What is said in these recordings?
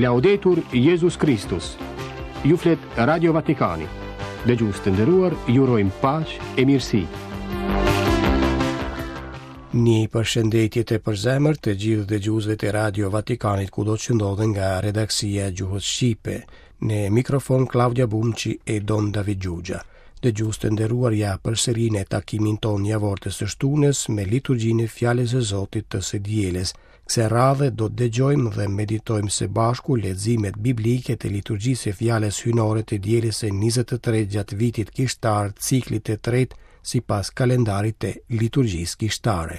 Laudetur Jesus Christus. Ju flet Radio Vatikani. Dëgjues të nderuar, ju urojmë paqë e mirësi. Një përshëndetje të përzemërt të gjithë dëgjuesve të Radio Vatikanit kudo që ndodhen nga redaksia e Gjuhës Shqipe. Në mikrofon Claudia Bumçi e Don David Gjugja. Dëgjues të nderuar, ja përsëri në takimin ton javor të së shtunës me liturgjinë e fjalës së Zotit të së dielës. Kësaj radhe do të dëgjojmë dhe meditojmë së bashku leximet biblike të liturgjisë së fjalës hyjnore të dielës së 23 gjatë vitit kishtar, ciklit të tretë sipas kalendarit të liturgjisë kishtare.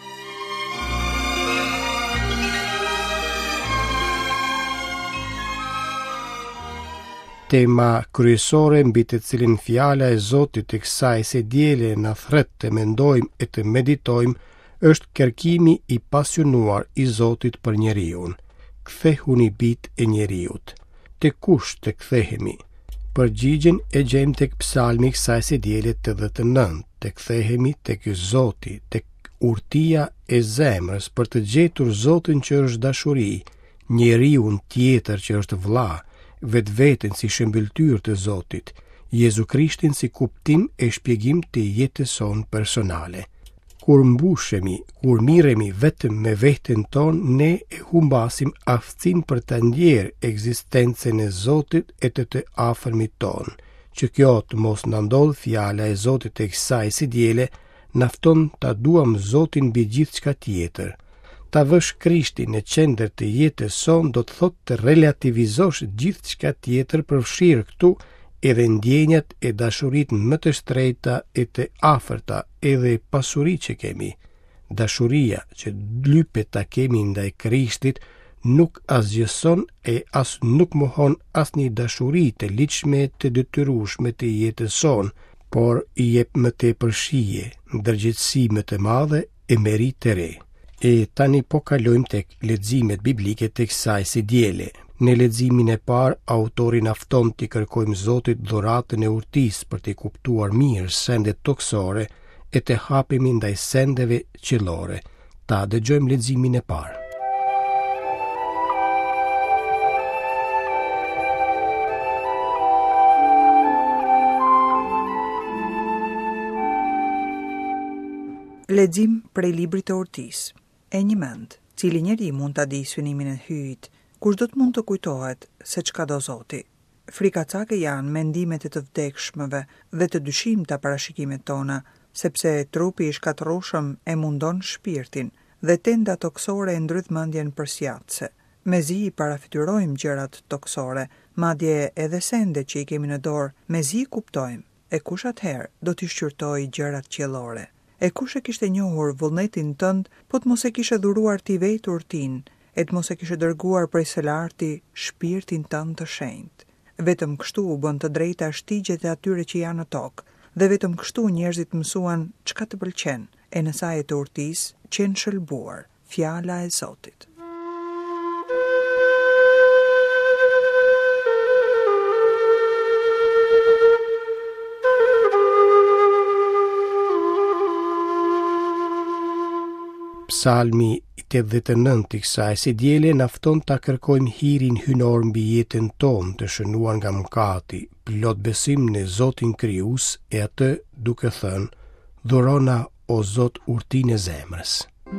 Tema kryesore mbi të cilin fjala e Zotit të kësaj së diele na thret të mendojmë e të meditojmë është kërkimi i pasionuar i Zotit për njeriun. Kthehuni bit e njeriut. Te kush të kthehemi? Përgjigjen e gjejmë tek psalmi i kësaj së diele 89. Të kthehemi tek Zoti, tek urtia e zemrës për të gjetur Zotin që është dashuri, njeriun tjetër që është vëlla, vetveten si shëmbëltyr të Zotit, Jezu Krishtin si kuptim e shpjegim të jetës sonë personale. Kur mbushemi, kur miremi vetëm me veten ton, ne e humbasim aftësinë për të ndjerë ekzistencën e Zotit e të afërmit ton. Që kjo të mos na ndodh fjala e Zotit e kësaj së diele, nafton ta duam Zotin mbi gjithçka tjetër. Ta vësh Krishtin në qendër të jetës sonë do të thotë të relativizosh gjithçka tjetër, përfshirë këtu edhe ndjenjat e dashurit më të shtrejta e të afërta, edhe pasuri që kemi. Dashuria që lypet ta kemi ndaj Krishtit nuk asgjëson e as nuk mohon asnjë dashuri të ligjshme të detyrueshme të jetës sonë, por i jep më tepër shije, ndërgjegjësi më të madhe e merit të re. E tani po kalojmë tek leximet biblike të kësaj së diele. Në leximin e parë, autori na fton t'i kërkojmë Zotit dhuratën e urtisë për t'i kuptuar mirë sendet toksore e të hapemi ndaj sendeve qiellore. Ta dëgjojmë leximin e parë. Lexim prej librit të urtisë. E një mend, cili njeri mund ta di synimin e hyjt, kush do të mund të kujtohet se çka do Zoti. Frikacake janë mendimet e të vdekshmëve dhe të dyshimta parashikimet tona, sepse trupi i shkatërrueshëm e mundon shpirtin dhe tenda toksore e ndryth mendjen përsjatse. Mezi i parafytyrojmë gjërat toksore, madje edhe sendet që i kemi në dorë, mezi i kuptojmë, e kush atëherë do t'i shqyrtojë gjërat qiellore. E kush e kishte njohur vullnetin tënd, po të mos e kishe dhuruar ti vetë urtin, e të mos e kishe dërguar prej së larti shpirtin tënd të shenjtë. Vetëm kështu u bën të drejta shtigjet e atyre që janë në tokë, dhe vetëm kështu njerëzit mësuan çka të pëlqen, e në saj të urtisë qenë shëlbuar fjala e Zotit. Psalmi 89 i kësaj së diele na fton ta kërkojmë hirin hyjnor mbi jetën tonë të shënuar nga mëkati, plot besim në Zotin krijues e atë duke thënë: dhurona o Zot urtinë e zemrës.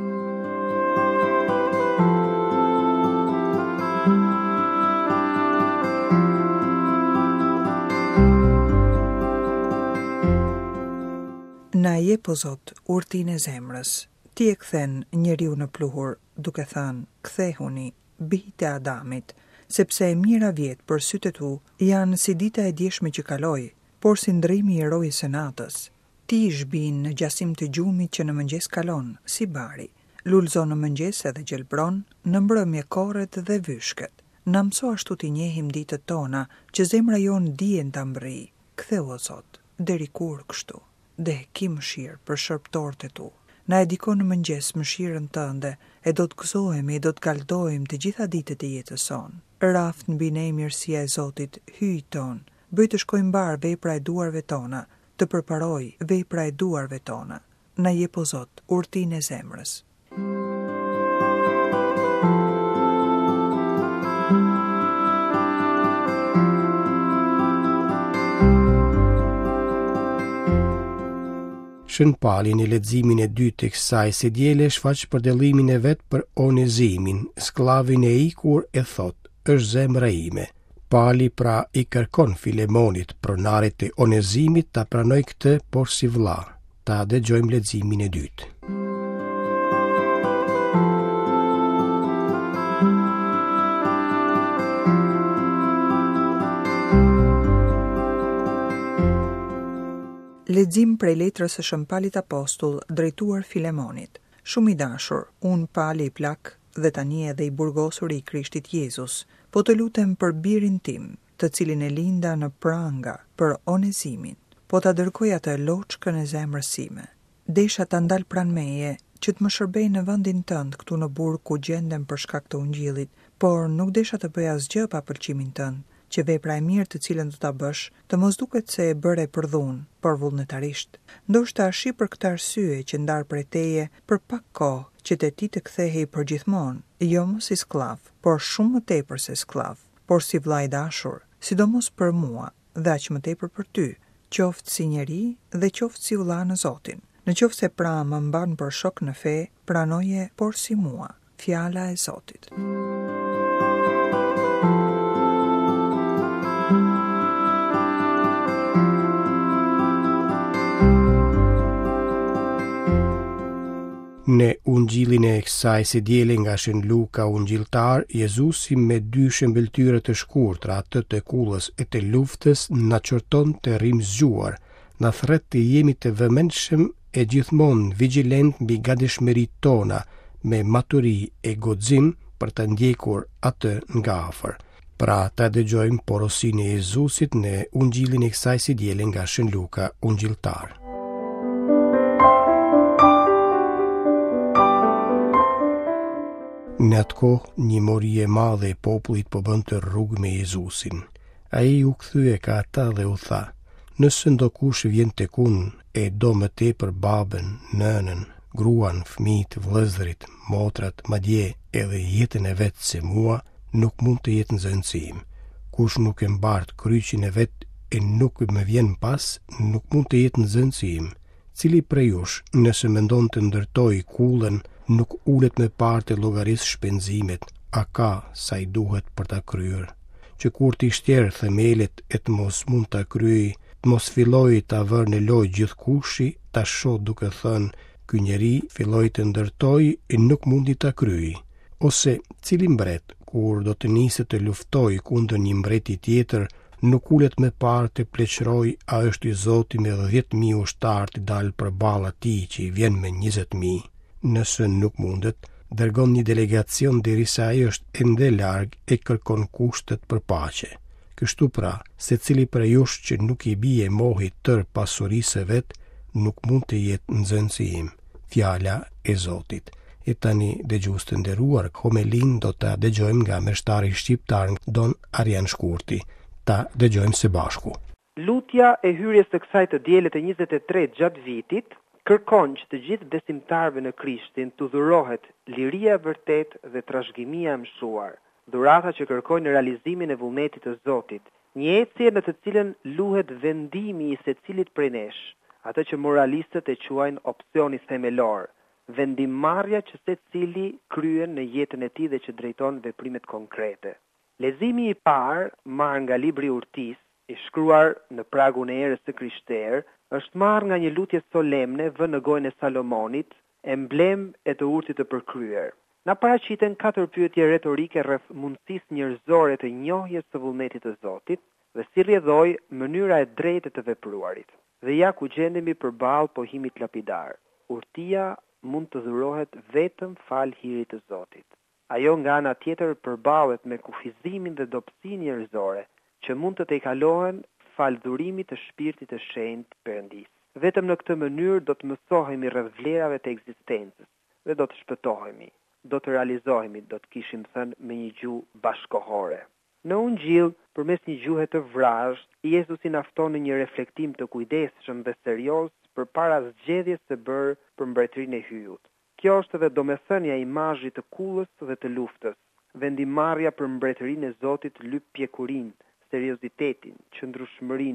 Na jep o Zot urtinë e zemrës. Ti e kthen njeriu në pluhur, duke thënë: kthehuni, bijtë e Adamit, sepse e mira vjet për sytë tu janë si dita e djeshme që kaloi, por si ndrimi i rojës së natës. Ti zhbin në gjasim të gjumit që në mëngjes kalon, si bari, lulzon në mëngjes edhe gjelbron, në mbrëmje korret dhe vyshket. Na mëso ashtu t'i njehim ditët tona, që zemra jonë dijen ta mbërri. Ktheu o Zot, deri kur kështu? Dhe ki mëshirë për shërptorët e tu. Na e dikon në mëngjes mëshirën tënde, e do të gëzohemi, e do të galdojmë të gjitha ditët e jetës sonë. Raft mbi ne mirësia e Zotit, hyj ton, bëj të shkojmë mbar vepra e duarve tona, të përparoj vepra e duarve tona. Na jep o Zot urtinë e zemrës. Shën Pali në leximin e dytë të kësaj sedjele shfaq përdelimin e vet për Onezimin, sklavin e ikur e thot, është zemra ime. Pali pra i kërkon Filemonit, pronarit të Onezimit, ta pranoj këtë por si vlla. Ta dëgjojmë leximin e dytë. Lexim prej letrës së Shën Palit Apostull drejtuar Filemonit. Shumë i dashur, unë Pali i plak dhe tani edhe i burgosur i Krishtit Jezus, po të lutem për birin tim, të cilin e linda në pranga, për Onezimin, po ta dërgoj atë loçkën e zemrës sime. Desha ta ndal pranë meje, që të më shërbej në vendin tënd këtu në burg ku gjendem për shkak të ungjillit, por nuk desha të bëj asgjë pa pëlqimin tënd, që vepra e mirë të cilën do ta bësh, të mos duket se e bëre për dhunë, por vullnetarisht. Ndoshta shi për këtë arsye që ndar prej teje për pak kohë, që te ti të kthehej përgjithmonë, jo më si sklav, por shumë më tepër se sklav, por si vlla i dashur, sidomos për mua, dhe aq më tepër për ty, qoftë si njeri dhe qoftë si vlla në Zotin. Në qoftë se pra më mban për shok në fe, pranoje por si mua, fjala e Zotit. Në ungjillin e kësaj sedjele nga Shën Luka ungjilltar, Jezusi me dy shëmbëltyre të shkurtra, atë të kullës e të luftës, na çorton të rrim zgjuar, na thret të jemi të vëmendshëm e gjithmonë vigjilent mbi gatishmëritë tona, me maturi e guxim për të ndjekur atë nga afër. Pra ta dëgjojmë porosinë e Jezusit në ungjillin e kësaj sedjele nga Shën Luka ungjilltar. Në atë kohë, një mori e madhe e popullit po bënte rrugë me Jezusin. Ai u kthye ka ata dhe u tha: "Nëse ndokush vjen tek unë e do më tepër babën, nënën, gruan, fëmijët, vëllezërit, motrat, madje edhe jetën e vet se mua, nuk mund të jetë nxënësi im. Kush nuk e mbart kryqin e vet e nuk më vjen pas, nuk mund të jetë nxënësi im. Cili prej jush, nëse mendon të ndërtoj kullën, nuk ulet me parë të llogarisë shpenzimet, a ka sa i duhet për ta kryer, që kur t'i shtjerë themelet e të mos mund ta kryej, të mos filloj ta vërë në lojë gjithkushi, ta shoh duke thënë, ky njeri filloi të ndërtoj e nuk mundi ta kryej. Ose cili mbret, kur do të nisë të luftoj kundër një mbreti tjetër, nuk ulet me parë të pleqëroj a është i Zoti me 10.000 ushtar të dalë përballë atij që i vjen me 20.000. Nëse nuk mundet, dërgon një delegacion derisa ai është ende larg e kërkon kushtet për paqe. Kështu pra, secili prej jush që nuk i bie mohi tër pasurisë vet, nuk mund të jetë nxënësi im. Fjala e Zotit. E tani, dëgjues të nderuar, homelin do ta dëgjojmë nga meshtari shqiptar Don Arjan Shkurti. Ta dëgjojmë së bashku. Lutja e hyrjes së kësaj të dielët e 23 gjatë vitit kërkon që të gjithë besimtarëve në Krishtin të dhurohet liria e vërtet dhe trashëgimia e mësuar, dhurata që kërkojnë realizimin e vullnetit të Zotit, një ecje në të cilën luhet vendimi i secilit prej nesh, atë që moralistët e quajnë opsioni themelor, vendimmarrja që secili kryen në jetën e tij dhe që drejton veprimet konkrete. Leximi i parë, marrë nga libri i Urtisë, i shkruar në pragun e erës së Krishterë, është marrë nga një lutje solemne vënë në gojën e Salomonit, emblem e të urtit të përkryer. Na paraqiten 4 pyetje retorike rreth mundësisë njerëzore të njohjes së vullnetit të Zotit dhe si rrjedhoi mënyra e drejtë të vepruarit. Dhe ja ku gjendemi përballë pohimit lapidar. Urtia mund të dhurohet vetëm fal hirit të Zotit. Ajo nga ana tjetër përballet me kufizimin dhe dobësinë njerëzore që mund të tejkalohen fal dhurimit të shpirtit të shenjtë Perëndis. Vetëm në këtë mënyrë do të mësohemi rreth vlerave të ekzistencës dhe do të shpëtohemi, do të realizohemi, do të kishim thënë me një gjuhë bashkohore. Në Ungjill, përmes një gjuhe të vrazhët, Jezusi na fton në një reflektim të kujdesshëm dhe serioz përpara zgjedhjes së bërë për mbretërinë e hyjut. Kjo është edhe domethënia e imazhit të kullës dhe të luftës. Vendimarrja për mbretërinë e Zotit lyp pjekurinë, seriozitetin, qëndrueshmërinë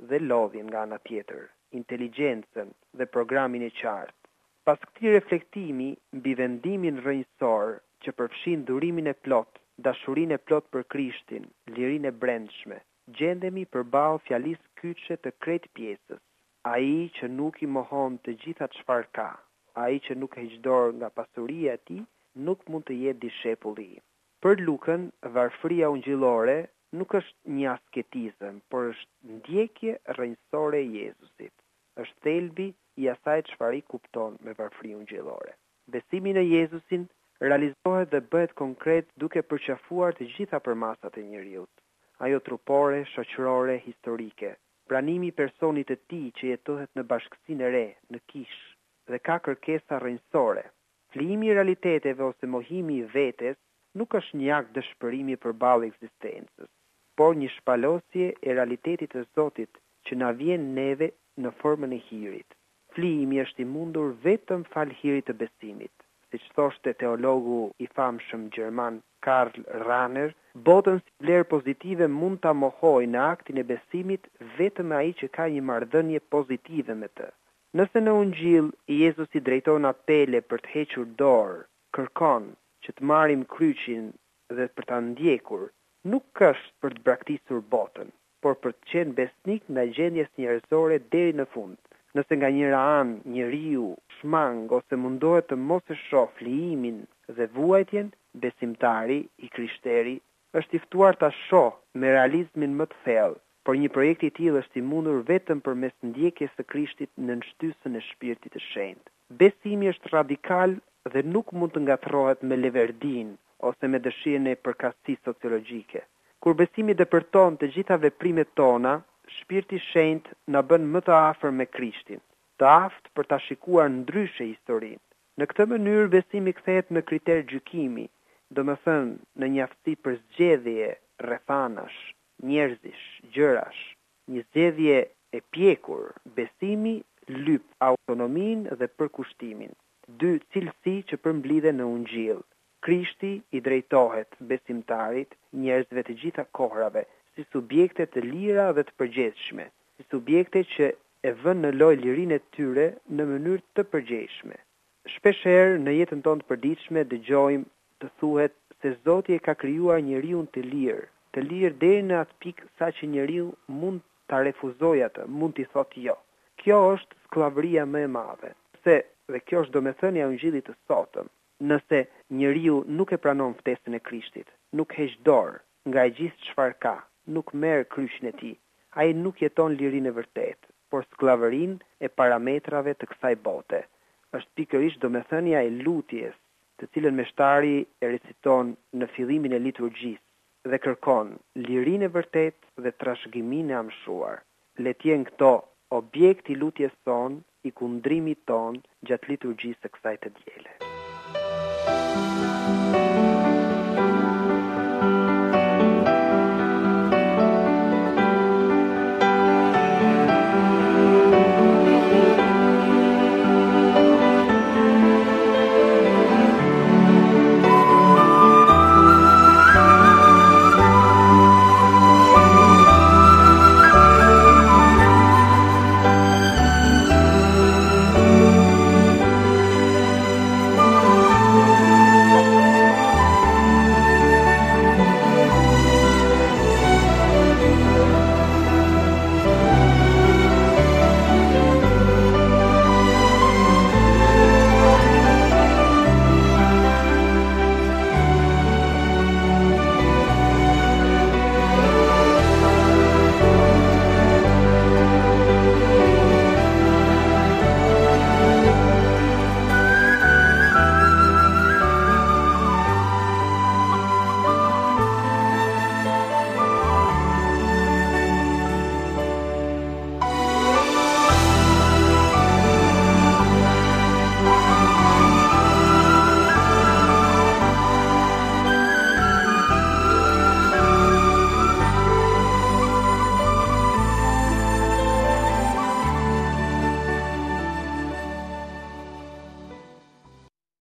dhe lodhjen nga ana tjetër, inteligjencën dhe programin e qartë. Pas këtij reflektimi mbi vendimin rrënjësor që përfshin durimin e plot, dashurinë e plot për Krishtin, lirinë e brendshme, gjendemi përballë fjalisë kyçe të krejt pjesës. Ai që nuk i mohon të gjitha çfarë ka, ai që nuk heq dorë nga pasuria e tij, nuk mund të jetë dishepull i. Për Lukën, varfëria ungjillore nuk është një asketizëm, por është ndjekje rrënjësore e Jezusit. Është thelbi i asaj çfarë i kupton me varfëri ungjillore. Besimi në Jezusin realizohet dhe bëhet konkret duke përqafuar të gjitha përmasat e njeriut. Ajo trupore, shoqërore, historike. Pranimi i personit të tij që jetohet në bashkësinë e re, në kish, dhe ka kërkesa rrënjësore. Flijimi i realiteteve ose mohimi i vetes nuk është një akt dëshpërimi përballë ekzistencës, por një shpalosje e realitetit të Zotit që na vjen neve në formën e hirit. Flijimi është i mundur vetëm fal hirit të besimit. Siç thoshte teologu i famshëm gjerman Karl Rahner, botën si vlerë pozitive mund ta mohojë në aktin e besimit vetëm ai që ka një marrëdhënie pozitive me të. Nëse në Ungjill Jezusi drejton apele për të hequr dorë, kërkon që të marrim kryqin dhe për ta ndjekur, nuk është për të braktisur botën, por për të qenë besnik ndaj gjendjes njerëzore deri në fund. Nëse nga njëra anë njeriu shmang ose mundohet të mos e shoh flijimin dhe vuajtjen, besimtari i krishteri është i ftuar ta shoh me realizmin më të thellë, por një projekt i tillë është i mundur vetëm përmes ndjekjes së Krishtit në nështysën e Shpirtit të Shenjtë. Besimi është radikal dhe nuk mund të ngatrohet me leverdin ose me dëshirën e përkatësisë sociologjike. Kur besimi depërton të gjitha veprimet tona, Shpirti i Shenjtë na bën më të afër me Krishtin, të aftë për ta shikuar ndryshe historinë. Në këtë mënyrë besimi kthehet në kriter gjykimi, domethënë në një aftësi për zgjedhje rrethanash, njerëzish, gjërash, një zgjedhje e pjekur. Besimi lyp autonominë dhe përkushtimin, dy cilësi që përmblidhen në Ungjill. Krishti i drejtohet besimtarit, njerëzve të gjitha kohrave, si subjekte të lira dhe të përgjithshme, si subjekte që e vënë në lojë lirinë e tyre në mënyrë të përgjithshme. Shpeshherë në jetën tonë të përditshme dëgjojmë të thuhet se Zoti e ka krijuar njeriu të lirë deri në atë pikë sa që njeriu mund ta refuzojë atë, mund t'i thotë jo. Kjo është skllavëria më e madhe. Dhe kjo është domethënia e Ungjillit të sotëm. Nëse njeriu nuk e pranon ftesën e Krishtit, nuk heq dorë nga e gjithë çfarë ka, nuk merr kryqin e tij, ai nuk jeton lirinë e vërtetë, por skllavërinë e parametrave të kësaj bote. Është pikërisht domethënia e lutjes, të cilën meshtari e reciton në fillimin e liturgjisë dhe kërkon lirinë e vërtetë dhe trashëgiminë e amshuar. Le të jenë këto objekti i lutjes tonë, i kundrimit tonë gjatë liturgjisë së kësaj të diele.